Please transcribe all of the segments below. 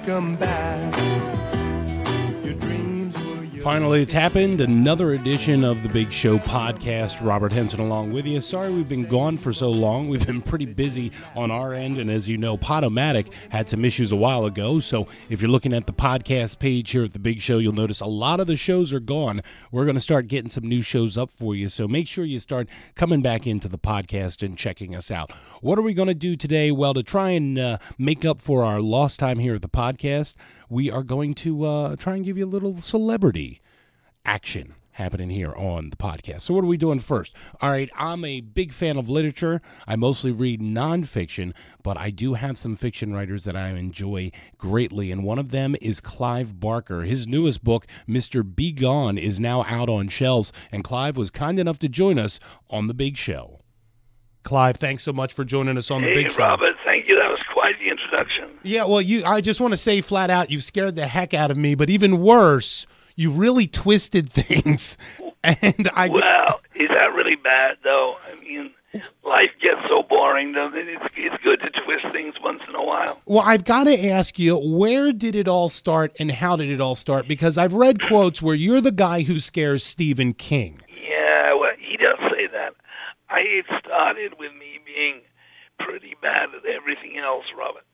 come back. Your dreams were yours. Finally, it's happened. Another edition of the Big Show podcast. Robert Henson along with you. Sorry we've been gone for so long. We've been pretty busy on our end, and as you know, Podomatic had some issues a while ago, so if you're looking at the podcast page here at the Big Show, you'll notice a lot of the shows are gone. We're going to start getting some new shows up for you, so make sure you start coming back into the podcast and checking us out. What are we going to do today? Well, to try and make up for our lost time here at the podcast, we are going to try and give you a little celebrity action happening here on the podcast. So what are we doing first? All right, I'm a big fan of literature. I mostly read nonfiction, but I do have some fiction writers that I enjoy greatly, and one of them is Clive Barker. His newest book, Mr. Be Gone, is now out on shelves, and Clive was kind enough to join us on The Big Show. Clive, thanks so much for joining us on The Big Show. Hey, Robert, thank you. That was quite the introduction. Yeah, well, I just want to say flat out, you've scared the heck out of me, but even worse, you've really twisted things. And Well, is that really bad, though? I mean, life gets so boring, doesn't it? It's good to twist things once in a while. Well, I've got to ask you, where did it all start and how did it all start? Because I've read quotes where you're the guy who scares Stephen King. Yeah, well, he does say that. It started with me being pretty bad at everything else, Robert.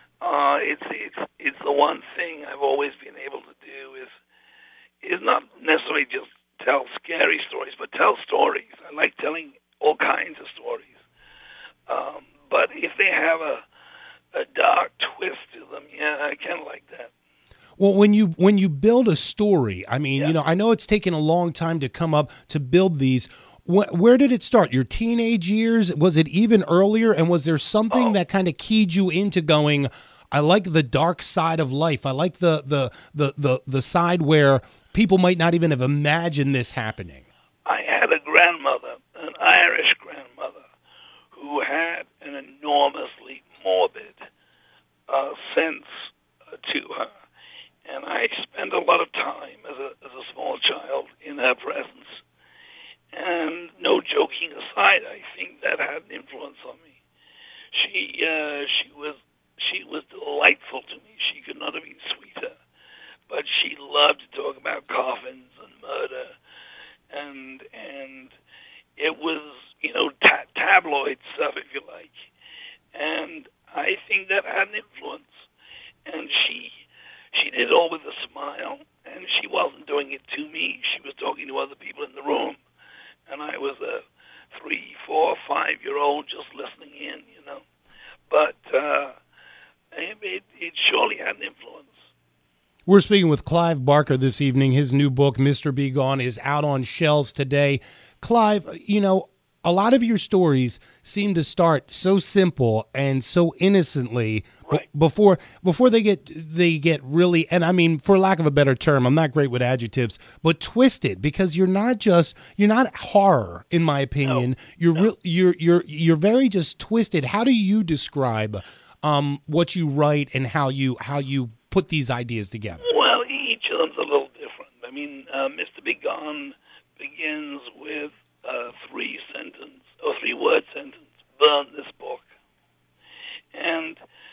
It's the one thing I've always been able to do is not necessarily just tell scary stories, but tell stories. I like telling all kinds of stories. But if they have a dark twist to them, yeah, I kind of like that. Well, when you build a story, I mean, Yeah. I know it's taken a long time to come up to build these. Where did it start? Your teenage years? Was it even earlier? And was there something that kind of keyed you into going, I like the dark side of life. I like the side where people might not even have imagined this happening. I had a grandmother, an Irish grandmother, who had an enormously morbid sense to her. And I spent a lot of time as a small child in her presence. And no joking aside, I think that had an influence on me. She was delightful to me. She could not have been sweeter. But she loved to talk about coffins and murder, and it was, tabloid stuff, if you like. And I think that had an influence. And she did it all with a smile, and she wasn't doing it to me. She was talking to other people in the room, and I was a 3, 4, 5-year-old just listening in, But it surely had an influence. We're speaking with Clive Barker this evening. His new book, Mr. Be Gone, is out on shelves today. Clive, a lot of your stories seem to start so simple and so innocently Right. before they get really, and I mean, for lack of a better term, I'm not great with adjectives, but twisted, because you're not horror, in my opinion. No. You're very just twisted. How do you describe what you write and how you put these ideas together? Well, each of them's a little different. I mean, Mr. Be Gone begins with a 3-word sentence: burn this book. And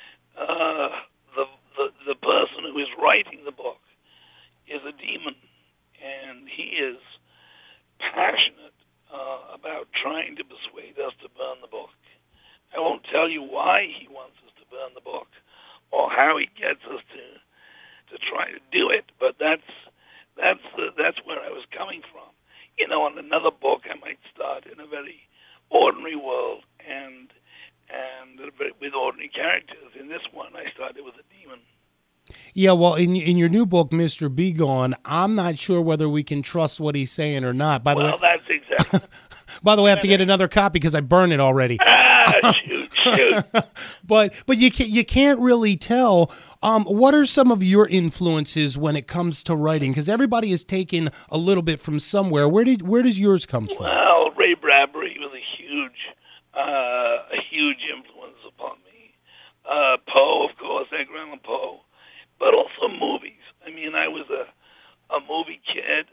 the person who is writing the book is a demon, and he is passionate about trying to persuade us to burn the book. I won't tell you why he wants us to burn the book or how he gets us to try to do it, but that's where I was coming from. On another book, I might start in a very ordinary world and with ordinary characters. In this one, I started with a demon. Yeah, well, in your new book, Mr. Be Gone, I'm not sure whether we can trust what he's saying or not. By the way, That's exactly. I have to get another copy because I burned it already. Shoot. But you can't really tell. What are some of your influences when it comes to writing? Because everybody is taking a little bit from somewhere. Where does yours come from? Well, Ray Bradbury was a huge influence upon me. Poe, of course, Edgar Allan Poe, but also movies. I mean, I was a movie kid.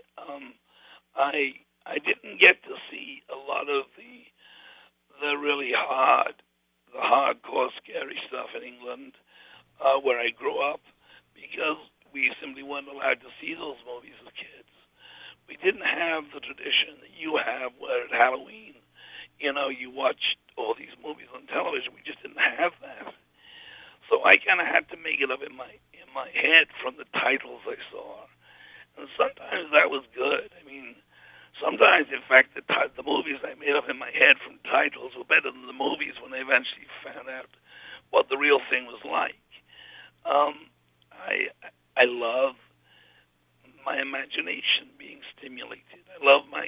I didn't get to see a lot of the really hardcore, scary stuff in England where I grew up. because we simply weren't allowed to see those movies as kids. We didn't have the tradition that you have where at Halloween, you watch all these movies on television. We just didn't have that. So I kind of had to make it up in my head from the titles I saw. And sometimes that was good. I mean, sometimes, in fact, the movies I made up in my head from titles were better than the movies when I eventually found out what the real thing was like. I love my imagination being stimulated. I love my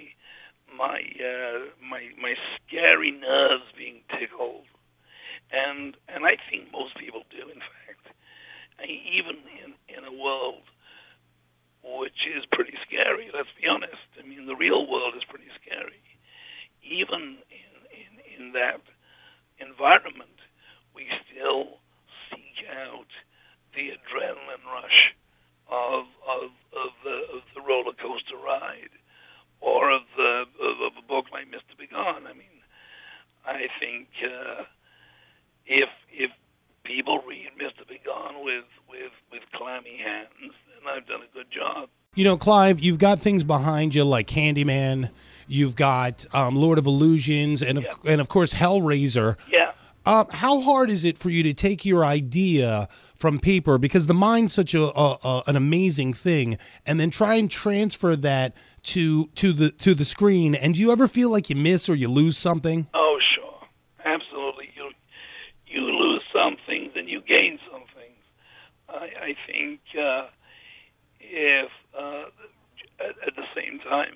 scary nerves being tickled, and I think most people do. In fact, even in a world which is pretty scary. Let's be honest. I mean, the real world is pretty scary. Even in that environment, we still seek out the adrenaline rush of the roller coaster ride, or of a book like Mr. Begone. I mean, I think if people read Mr. Begone with clammy hands, then I've done a good job. Clive, you've got things behind you like Candyman. You've got Lord of Illusions, and of course Hellraiser. Yeah. How hard is it for you to take your idea from paper, because the mind's such an amazing thing, and then try and transfer that to the screen? And do you ever feel like you miss or you lose something? Oh, sure, absolutely. You lose some things and you gain some things. I think if at the same time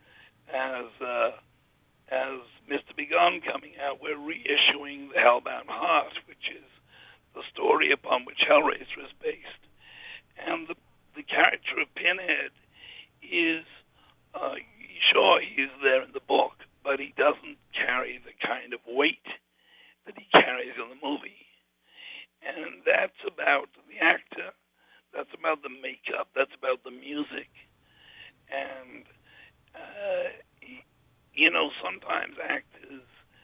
as Mr. Begone coming out, we're reissuing The Hellbound Heart, which is the story upon which Hellraiser is based. And the character of Pinhead is, sure, he's there in the book, but he doesn't carry the kind of weight that he carries in the movie. And that's about the actor, that's about the makeup, that's about the music. And, sometimes actors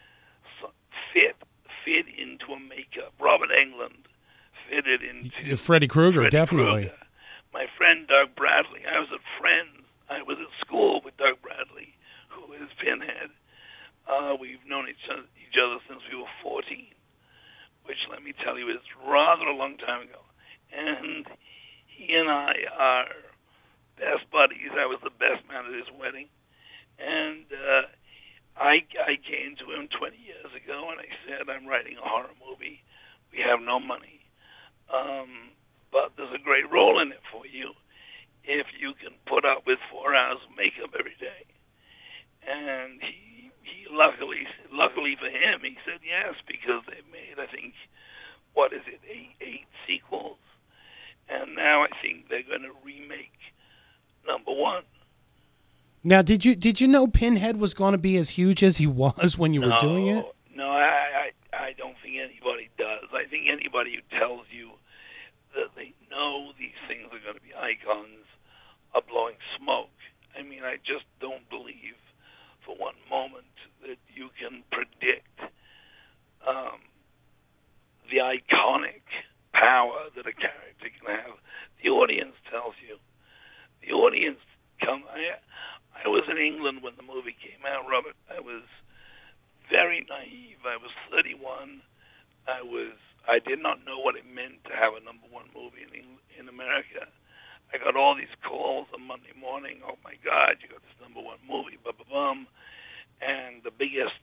fit into a makeup. Robert Englund fitted into Freddy Krueger, definitely. Krueger. My friend Doug Bradley, I was at school with Doug Bradley, who is Pinhead. We've known each other since we were 14, which, let me tell you, is rather a long time ago. And he and I are best buddies. I was the best man at his wedding. And I came to him 20 years ago, and I said, I'm writing a horror movie. We have no money. But there's a great role in it for you if you can put up with 4 hours of makeup every day. And he luckily for him, he said yes, because they've made, I think, eight sequels. And now I think they're going to remake number 1. Now, did you know Pinhead was going to be as huge as he was when you were doing it? No, I don't think anybody does. I think anybody who tells you that they know these things are going to be icons are blowing smoke. I mean, I just don't believe for one moment that you can predict the iconic power that a character can have. The audience tells you. The audience I was in England when the movie came out, Robert. I was very naive. I was 31. I did not know what it meant to have a number 1 movie in America. I got all these calls on Monday morning. Oh my God, you got this number 1 movie, bum. And the biggest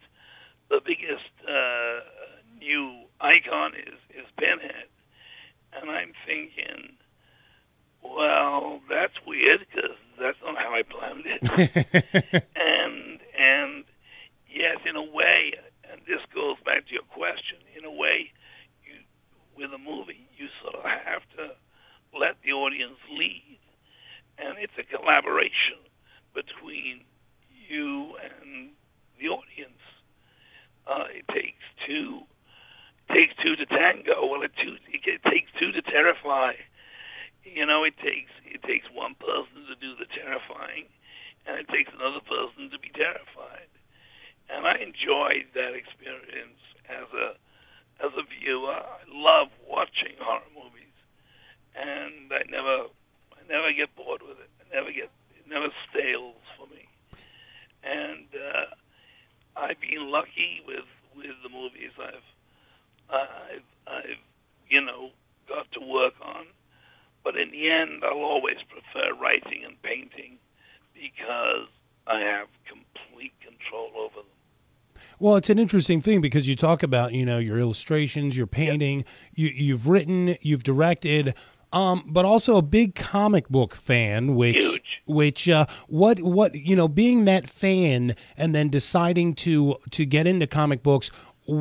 new icon is Pinhead. And I'm thinking, well, that's weird, because that's not how I planned it. and yes, in a way, and this goes back to your question, in a way, with a movie, you sort of have to let the audience lead. And it's a collaboration between you and the audience. It takes two to tango. Well, it takes 2 to terrify. It takes one person to do the terrifying, and it takes another person to be terrified. And I enjoyed that experience as a viewer. I love watching horror movies, and I know I've been lucky with the movies I've got to work on. But in the end, I'll always prefer writing and painting because I have complete control over them. Well, it's an interesting thing because you talk about, your illustrations, your painting, you've written, you've directed, but also a big comic book fan, Huge. Being that fan and then deciding to get into comic books,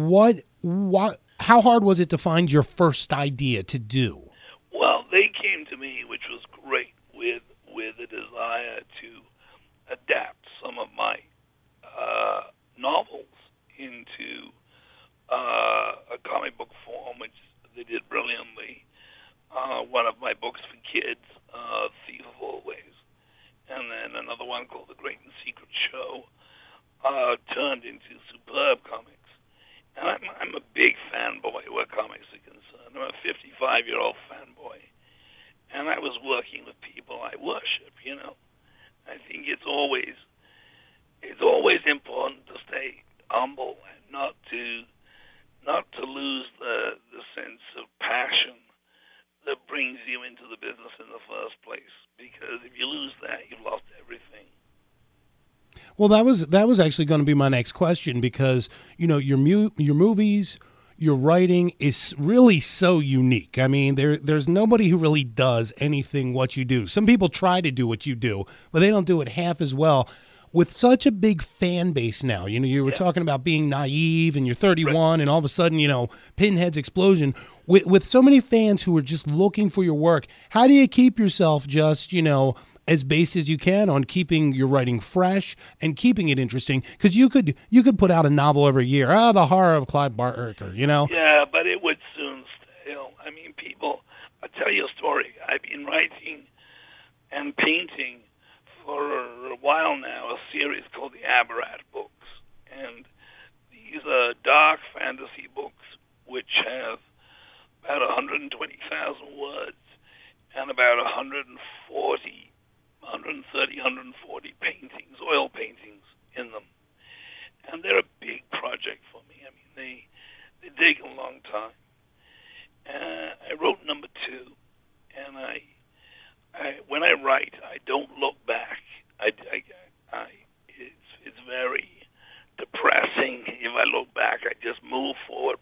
how hard was it to find your first idea to do? Well, they came to me, which was great, with a desire to adapt some of my novels into a comic book form, which they did brilliantly. One of my books for kids, Thief of Always, and then another one called The Great and Secret Show, turned into superb comics. And I'm a big fanboy where comics are concerned. I'm a 55-year-old fanboy. And I was working with people I worship, I think it's always important to stay humble and not to lose the sense of passion that brings you into the business in the first place. Because if you lose that, you've lost everything. Well, that was actually going to be my next question because your movies, your writing is really so unique. I mean, there's nobody who really does anything what you do. Some people try to do what you do, but they don't do it half as well. With such a big fan base now, you were talking about being naive and you're 31 and all of a sudden, Pinhead's explosion. With so many fans who are just looking for your work, how do you keep yourself just, as base as you can on keeping your writing fresh and keeping it interesting? Because you could put out a novel every year. The horror of Clive Barker, Yeah, but it would soon stale. I mean, I'll tell you a story. I've been writing and painting for a while now a series called the Abarat books. And these are dark fantasy books which have about 120,000 words and about 130, 140 paintings, oil paintings in them. And they're a big project for me. I mean, they take a long time. I wrote number 2, and I when I write, I don't look back. It's very depressing if I look back. I just move forward.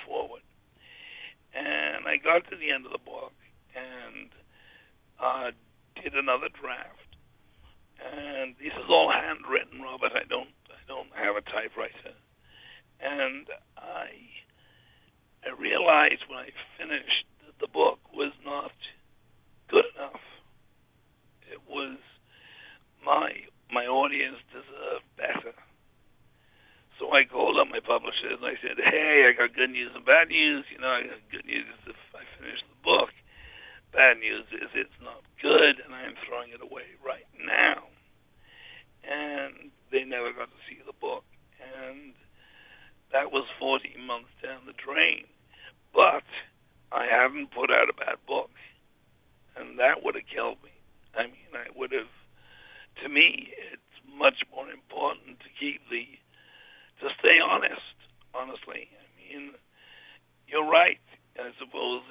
And I got to the end of the book and did another draft. And this is all handwritten, Robert. I don't have a typewriter. And I realized when I finished that the book was not good enough. It was my audience deserved better. So I called up my publishers and I said, hey, I got good news and bad news. I got good news if I finish the book. Bad news is it's not good and I'm throwing it away right now. And they never got to see the book. And that was 14 months down the drain. But I haven't put out a bad book. And that would have killed me. I mean, to me, it's much more important to stay honest, honestly. I mean, you're right. I suppose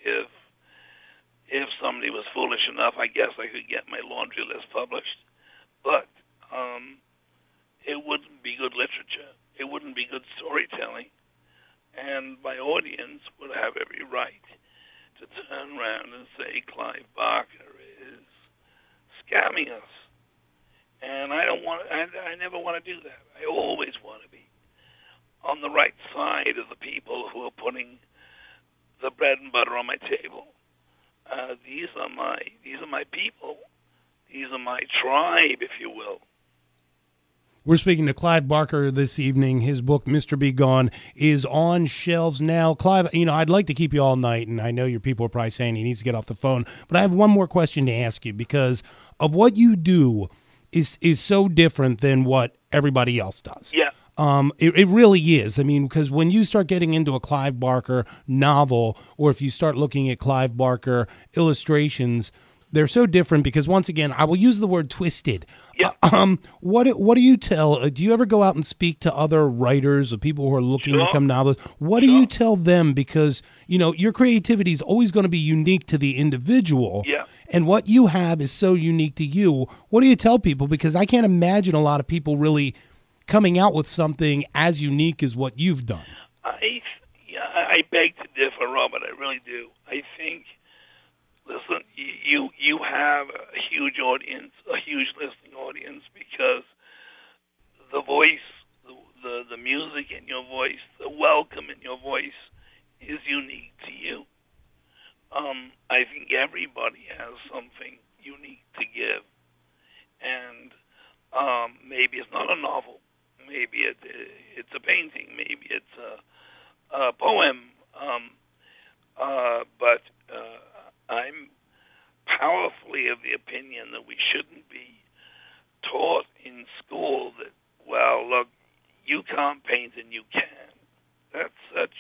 if somebody was foolish enough, I guess I could get my laundry list published. But it wouldn't be good literature. It wouldn't be good storytelling. And my audience would have every right to turn around and say Clive Barker is scamming us. And I never want to do that. I always want to be on the right side of the people who are putting the bread and butter on my table. These are my people. These are my tribe, if you will. We're speaking to Clive Barker this evening. His book, Mr. Be Gone, is on shelves now. Clive, I'd like to keep you all night, and I know your people are probably saying he needs to get off the phone, but I have one more question to ask you because of what you do is so different than what everybody else does. Yeah. It really is. I mean, because when you start getting into a Clive Barker novel, or if you start looking at Clive Barker illustrations, they're so different because once again, I will use the word twisted. Yeah. What do you tell? Do you ever go out and speak to other writers or people who are looking to Sure. become novelists? What do you tell them? Because your creativity is always going to be unique to the individual. Yeah. And what you have is so unique to you. What do you tell people? Because I can't imagine a lot of people really coming out with something as unique as what you've done. I beg to differ, Robert. I really do. I think, listen, you have a huge audience, a huge listening audience, because the voice, the music in your voice, the welcome in your voice is unique to you. I think everybody has something unique to give, and maybe it's not a novel, maybe it's a painting, maybe it's a poem, but I'm powerfully of the opinion that we shouldn't be taught in school that, well, look, you can't paint and you can. That's such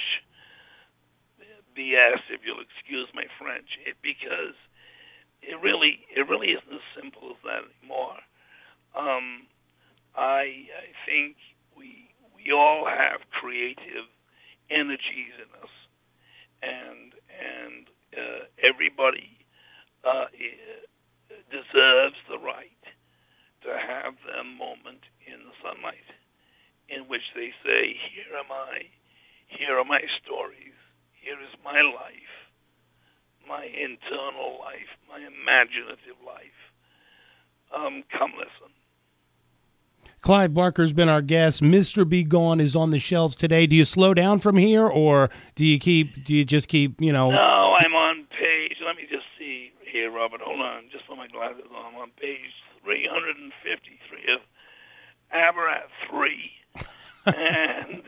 BS, if you'll excuse my French, because it really isn't as simple as that anymore. I think we all have creative energies in us, and everybody deserves the right to have their moment in the sunlight, in which they say, "Here am I. Here are my stories. Here is my life, my internal life, my imaginative life. Come listen." Clive Barker's been our guest. Mr. Be Gone is on the shelves today. Do you slow down from here, or do you just keep, No, I'm on page, let me just see here, Robert, hold on, just put my glasses on. I'm on page 353 of Abarat 3. And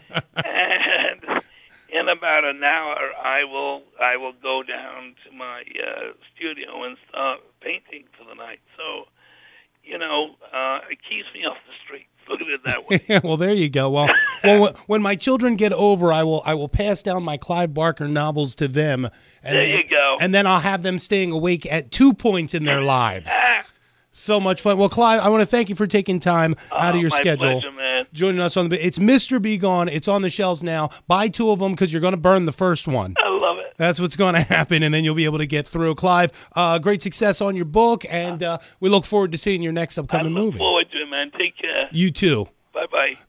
in about an hour, I will go down to my studio and start painting for the night. So, it keeps me off the street. Look at it that way. Well, there you go. Well, when my children get over, I will pass down my Clive Barker novels to them. And There you go. And then I'll have them staying awake at 2 points in their lives. So much fun. Well, Clive, I want to thank you for taking time out of your my schedule. pleasure, man. Joining us on it's Mr. Be Gone. It's on the shelves now. Buy 2 of them because you're going to burn the first one. I love it. That's what's going to happen, and then you'll be able to get through. Clive, great success on your book, and we look forward to seeing your next upcoming I look movie. forward to it, man. Take care. You too. Bye-bye.